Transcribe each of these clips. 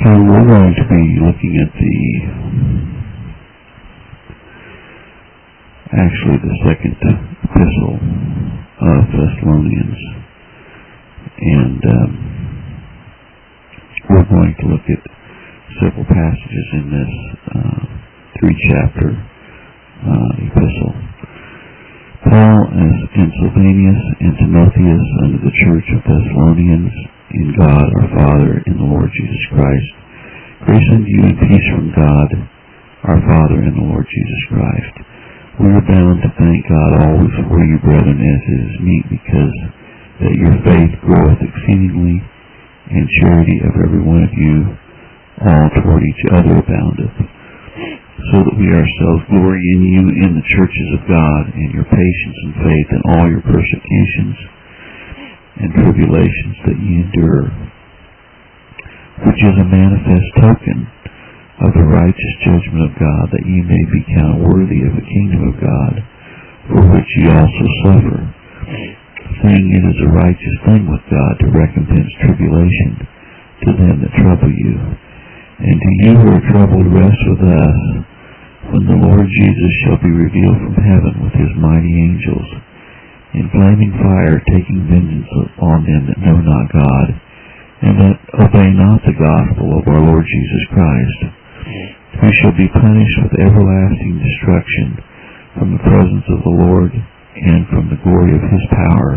So we're going to be looking at the second epistle of Thessalonians, and we're going to look at several passages in this three-chapter epistle. Paul and Silvanus and Timotheus unto the church of Thessalonians, in God our Father and the Lord Jesus Christ, grace unto you and peace from God our Father and the Lord Jesus Christ. We are bound to thank God always for you, brethren, as it is meet, because that your faith groweth exceedingly, and charity of every one of you all toward each other aboundeth, so that we ourselves glory in you in the churches of God, and your patience and faith in all your persecutions and tribulations that ye endure, which is a manifest token of the righteous judgment of God, that ye may be counted worthy of the kingdom of God, for which ye also suffer, saying it is a righteous thing with God to recompense tribulation to them that trouble you. And to you who are troubled, rest with us, when the Lord Jesus shall be revealed from heaven with his mighty angels, in flaming fire, taking vengeance upon them that know not God, and that obey not the gospel of our Lord Jesus Christ, who shall be punished with everlasting destruction from the presence of the Lord and from the glory of his power,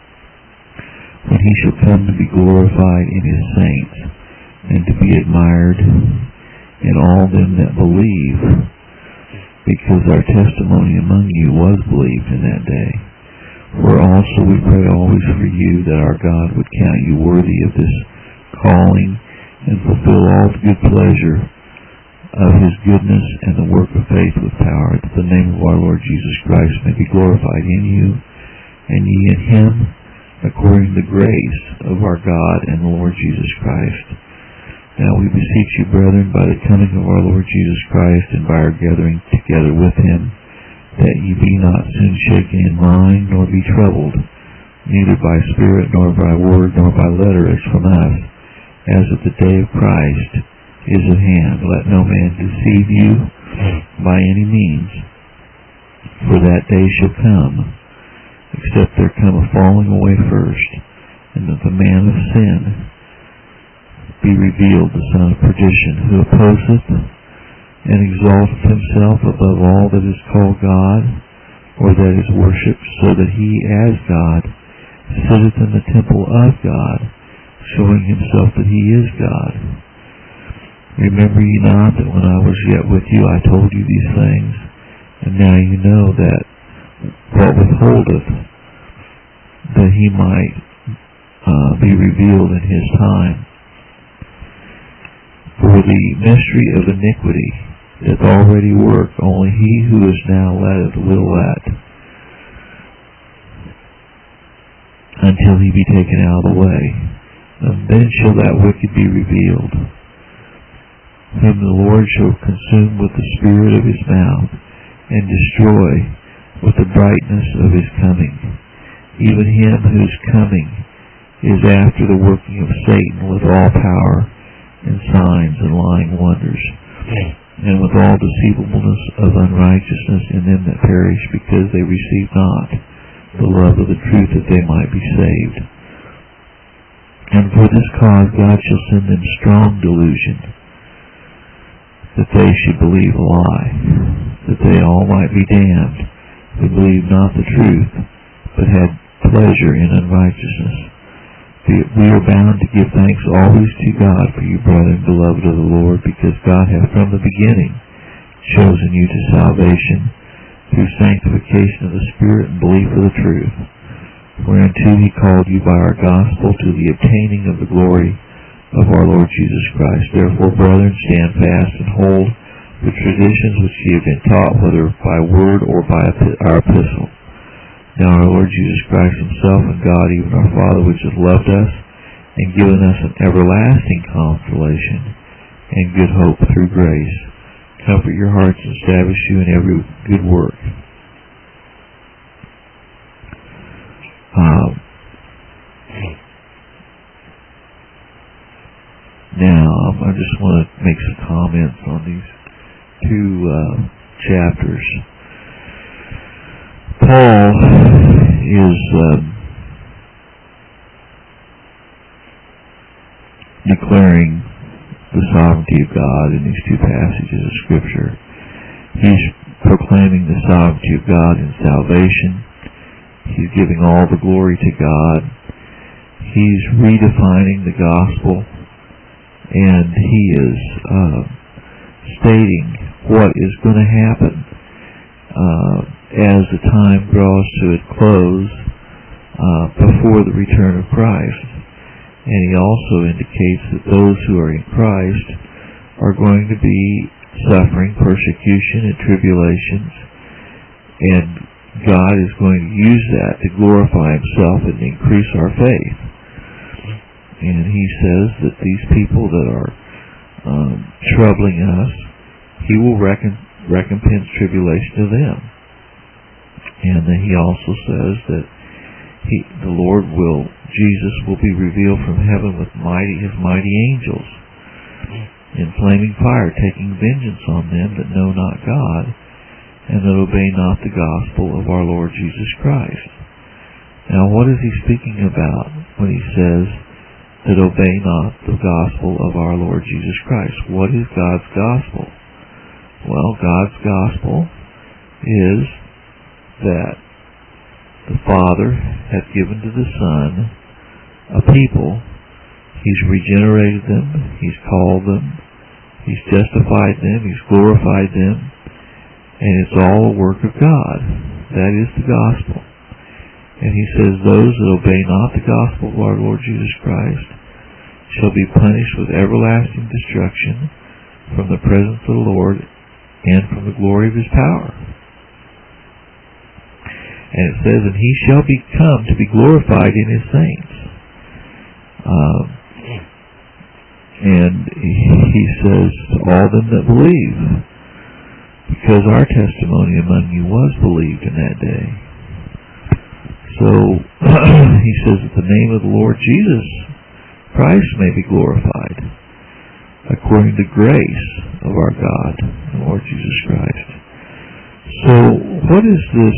when he shall come to be glorified in his saints, and to be admired in all them that believe, because our testimony among you was believed in that day. For also we pray always for you, that our God would count you worthy of this calling, and fulfill all the good pleasure of his goodness and the work of faith with power, that the name of our Lord Jesus Christ may be glorified in you, and ye in him, according to the grace of our God and the Lord Jesus Christ. Now we beseech you, brethren, by the coming of our Lord Jesus Christ, and by our gathering together with him, that ye be not soon shaken in mind, nor be troubled, neither by spirit, nor by word, nor by letter, as from us, as of the day of Christ is at hand. Let no man deceive you by any means, for that day shall come, except there come a falling away first, and that the man of sin be revealed, the son of perdition, who opposeth and exalteth himself above all that is called God, or that is worshipped, so that he, as God, sitteth in the temple of God, showing himself that he is God. Remember ye not that when I was yet with you I told you these things, and now you know that what withholdeth, that he might be revealed in his time. For the mystery of iniquity doth already work, only he who is now letteth will let, until he be taken out of the way. And then shall that wicked be revealed, whom the Lord shall consume with the spirit of his mouth, and destroy with the brightness of his coming, even him whose coming is after the working of Satan with all power and signs and lying wonders, and with all deceivableness of unrighteousness in them that perish, because they receive not the love of the truth, that they might be saved. And for this cause God shall send them strong delusion, that they should believe a lie, that they all might be damned, who believed not the truth, but had pleasure in unrighteousness. We are bound to give thanks always to God for you, brethren, beloved of the Lord, because God hath from the beginning chosen you to salvation, through sanctification of the Spirit and belief of the truth, whereunto he called you by our gospel to the obtaining of the glory of our Lord Jesus Christ. Therefore, brethren, stand fast and hold the traditions which ye have been taught, whether by word or by our epistle. Now our Lord Jesus Christ himself, and God, even our Father, which has loved us and given us an everlasting consolation and good hope through grace, comfort your hearts and establish you in every good work. Now, I just want to make some comments on these two chapters. Paul is declaring the sovereignty of God in these two passages of Scripture. He's proclaiming the sovereignty of God in salvation. He's giving all the glory to God. He's redefining the gospel, and he is stating what is going to happen as the time draws to its close before the return of Christ. And he also indicates that those who are in Christ are going to be suffering persecution and tribulations, and God is going to use that to glorify himself and increase our faith. And he says that these people that are troubling us, he will recompense tribulation to them. And then he also says that Jesus will be revealed from heaven with his mighty angels in flaming fire, taking vengeance on them that know not God and that obey not the gospel of our Lord Jesus Christ. Now, what is he speaking about when he says that obey not the gospel of our Lord Jesus Christ? What is God's gospel? Well, God's gospel is that the Father hath given to the Son a people. He's regenerated them. He's called them. He's justified them. He's glorified them. And it's all a work of God. That is the gospel. And he says, those that obey not the gospel of our Lord Jesus Christ shall be punished with everlasting destruction from the presence of the Lord and from the glory of his power. And it says, and he shall become to be glorified in his saints. And he says, to all them that believe, because our testimony among you was believed in that day. So, he says that the name of the Lord Jesus Christ may be glorified, according to the grace of our God, the Lord Jesus Christ. So, what is this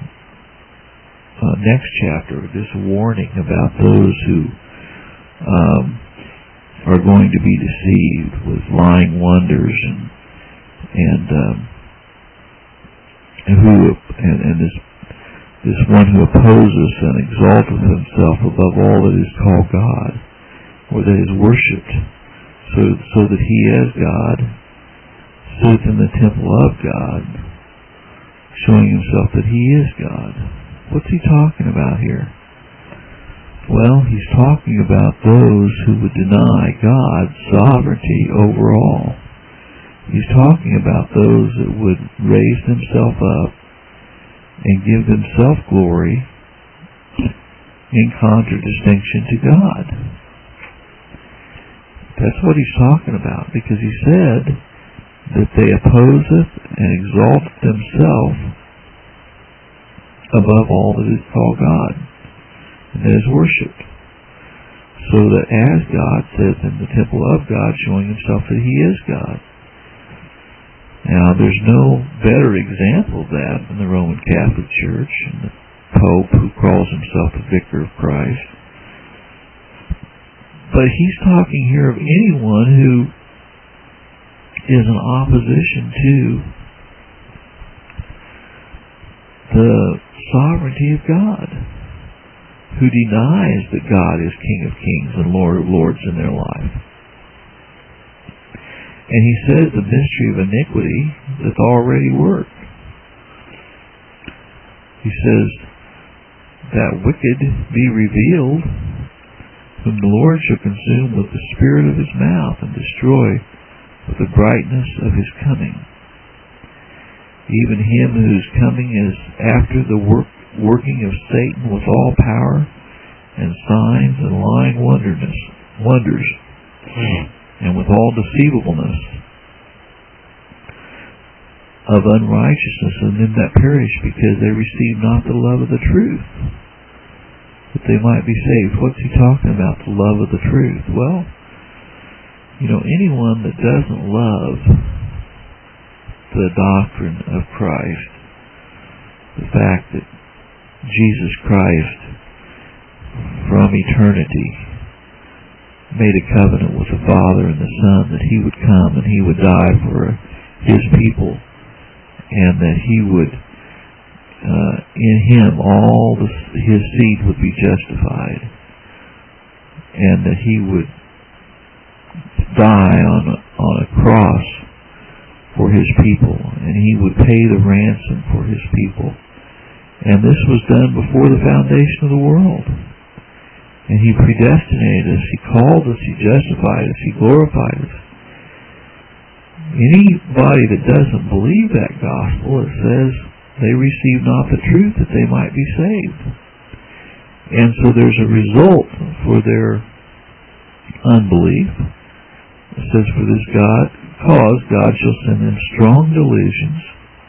next chapter, this warning about those who are going to be deceived with lying wonders and this one who opposes and exalteth himself above all that is called God, or that is worshipped, so that he as God sits in the temple of God, showing himself that he is God. What's he talking about here? Well, he's talking about those who would deny God's sovereignty over all. He's talking about those that would raise themselves up and give themselves glory in contradistinction to God. That's what he's talking about, because he said that they opposeth and exalt themselves above all that is called God and that is worshipped, so that as God sits in the temple of God, showing himself that he is God. Now, there's no better example of that than the Roman Catholic Church and the Pope, who calls himself the Vicar of Christ. But he's talking here of anyone who is in opposition to the sovereignty of God, who denies that God is King of Kings and Lord of Lords in their life. And he says the mystery of iniquity doth already work. He says that wicked be revealed, whom the Lord shall consume with the spirit of his mouth and destroy with the brightness of his coming. Even him whose coming is after the working of Satan with all power and signs and lying wonders, and with all deceivableness of unrighteousness in them that perish, because they receive not the love of the truth, that they might be saved. What's he talking about, the love of the truth? Well, Anyone that doesn't love the doctrine of Christ, the fact that Jesus Christ from eternity made a covenant with the Father and the Son that He would come and He would die for His people, and that He would, in Him, all His seed would be justified, and that He would die on a cross for His people, and He would pay the ransom for His people. And this was done before the foundation of the world. And He predestinated us, He called us, He justified us, He glorified us. Anybody that doesn't believe that gospel, it says they receive not the truth that they might be saved. And so there's a result for their unbelief. It says, for this cause God shall send them strong delusions,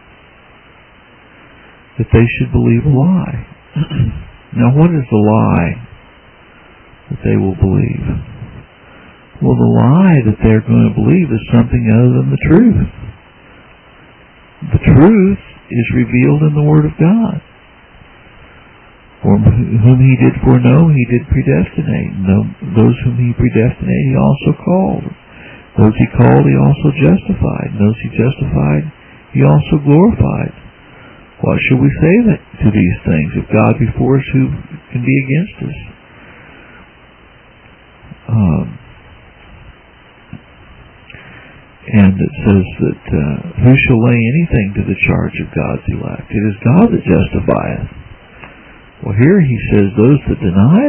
that they should believe a lie. Now, what is the lie that they will believe? Well, the lie that they're going to believe is something other than the truth. The truth is revealed in the Word of God. For whom He did foreknow, He did predestinate. Those whom He predestinated, He also called. Those He called, He also justified. Those He justified, He also glorified. What shall we say to these things? If God be for us, who can be against us? And it says that who shall lay anything to the charge of God's elect? It is God that justifieth. Well, here He says those that deny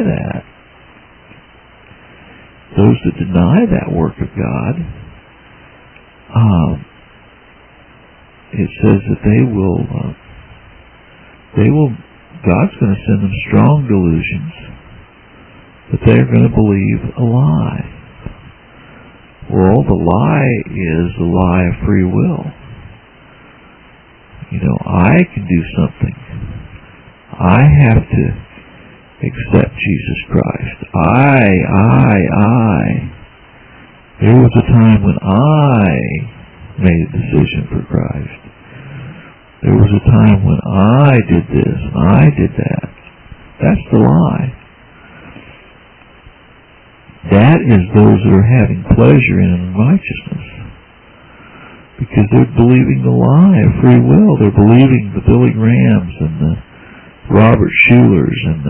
that work of God, it says that they will, God's going to send them strong delusions, but they're going to believe a lie. Well, the lie is the lie of free will. I can do something. I have to accept Jesus Christ. There was a time when I made a decision for Christ. There was a time when I did this and I did that. That's the lie. That is those that are having pleasure in unrighteousness, because they're believing the lie of free will. They're believing the Billy Grahams and the Robert Schulers and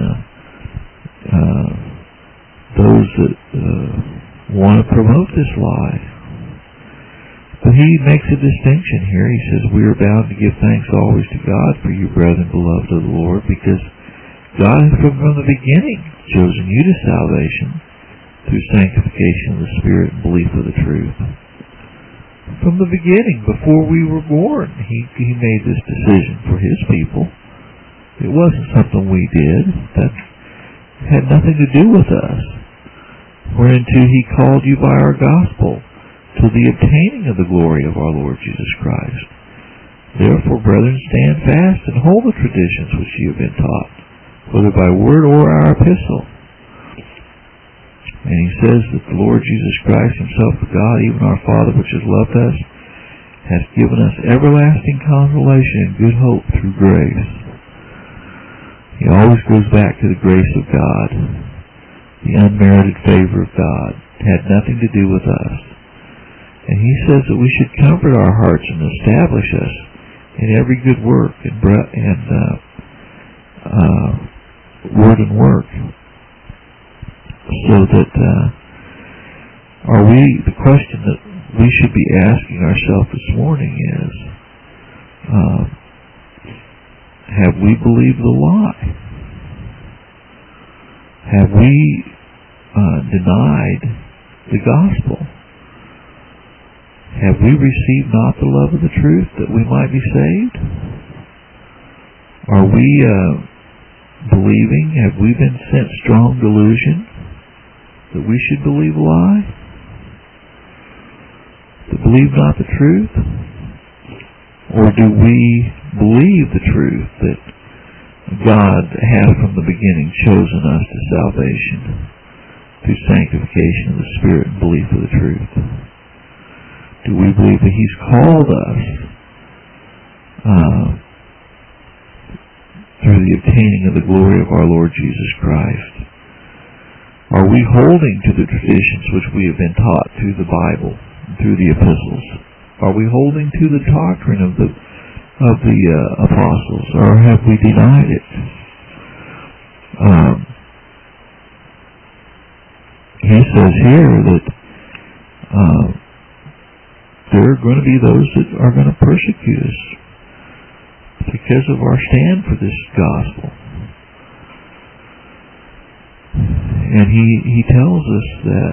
those that want to promote this lie. But he makes a distinction here. He says, we are bound to give thanks always to God for you, brethren, beloved of the Lord, because God has from the beginning chosen you to salvation through sanctification of the Spirit and belief of the truth. From the beginning, before we were born, he made this decision for His people. It wasn't something we did. That had nothing to do with us. Whereunto He called you by our gospel, to the obtaining of the glory of our Lord Jesus Christ. Therefore, brethren, stand fast and hold the traditions which ye have been taught, whether by word or our epistle. And he says that the Lord Jesus Christ Himself, the God, even our Father, which has loved us, has given us everlasting consolation and good hope through grace. He always goes back to the grace of God, the unmerited favor of God. It had nothing to do with us. And he says that we should comfort our hearts and establish us in every good work and word and work. So that the question that we should be asking ourselves this morning is, have we believed the lie? Have we denied the gospel? Have we received not the love of the truth that we might be saved? Are we believing? Have we been sent strong delusion that we should believe a lie? To believe not the truth? Or do we believe the truth that God has from the beginning chosen us to salvation through sanctification of the Spirit and belief of the truth? Do we believe that He's called us through the obtaining of the glory of our Lord Jesus Christ? Are we holding to the traditions which we have been taught through the Bible, through the epistles? Are we holding to the doctrine of the apostles, or have we denied it? He says here that there are going to be those that are going to persecute us because of our stand for this gospel. And he tells us that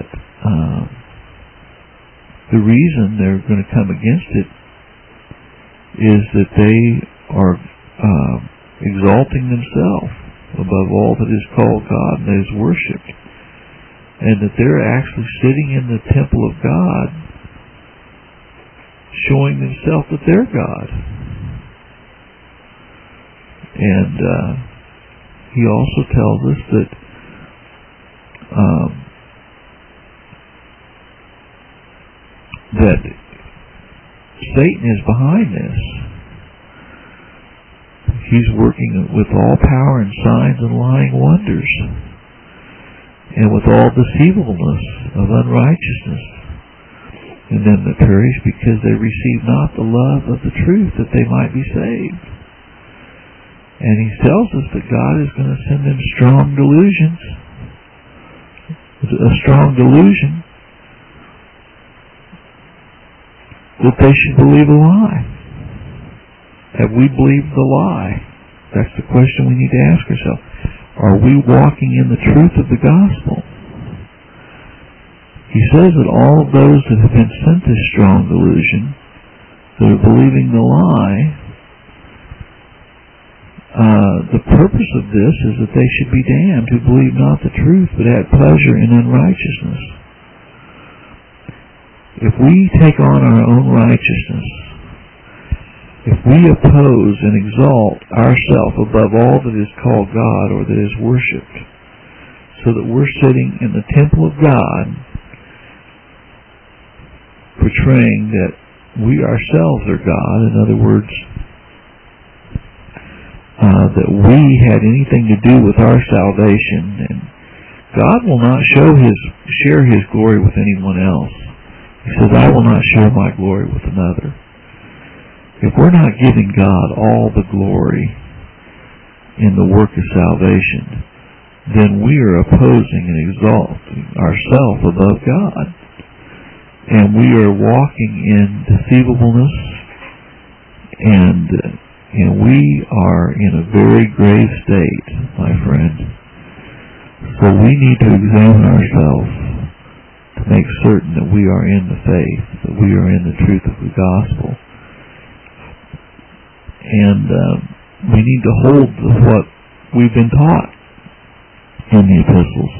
the reason they're going to come against it is that they are exalting themselves above all that is called God and that is worshipped, and that they're actually sitting in the temple of God showing themselves that they're God. And he also tells us that that Satan is behind this. He's working with all power and signs and lying wonders, and with all deceivableness of unrighteousness in them that perish, because they receive not the love of the truth, that they might be saved. And he tells us that God is going to send them strong delusions. A strong delusion that they should believe a lie. Have we believed the lie? That's the question we need to ask ourselves. Are we walking in the truth of the gospel? He says that all of those that have been sent this strong delusion, that are believing the lie, the purpose of this is that they should be damned who believe not the truth, but had pleasure in unrighteousness. If we take on our own righteousness, if we oppose and exalt ourselves above all that is called God or that is worshipped, so that we're sitting in the temple of God, portraying that we ourselves are God, in other words, that we had anything to do with our salvation, and God will not share His glory with anyone else. He says, I will not share my glory with another. If we're not giving God all the glory in the work of salvation, then we are opposing and exalting ourselves above God. And we are walking in deceivableness, and we are in a very grave state, my friend. So we need to examine ourselves to make certain that we are in the faith, that we are in the truth of the gospel. And we need to hold to what we've been taught in the epistles.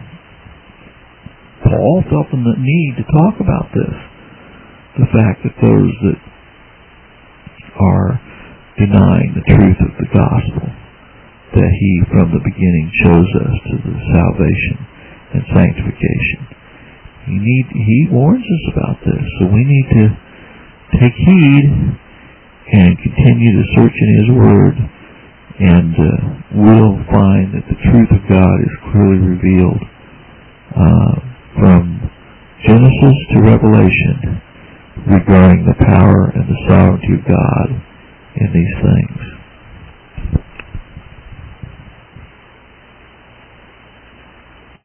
Paul felt the need to talk about this. The fact that those that are denying the truth of the gospel, that he from the beginning chose us to the salvation and sanctification. He warns us about this, so we need to take heed and continue to search in His Word, and we'll find that the truth of God is clearly revealed from Genesis to Revelation regarding the power and the sovereignty of God in these things.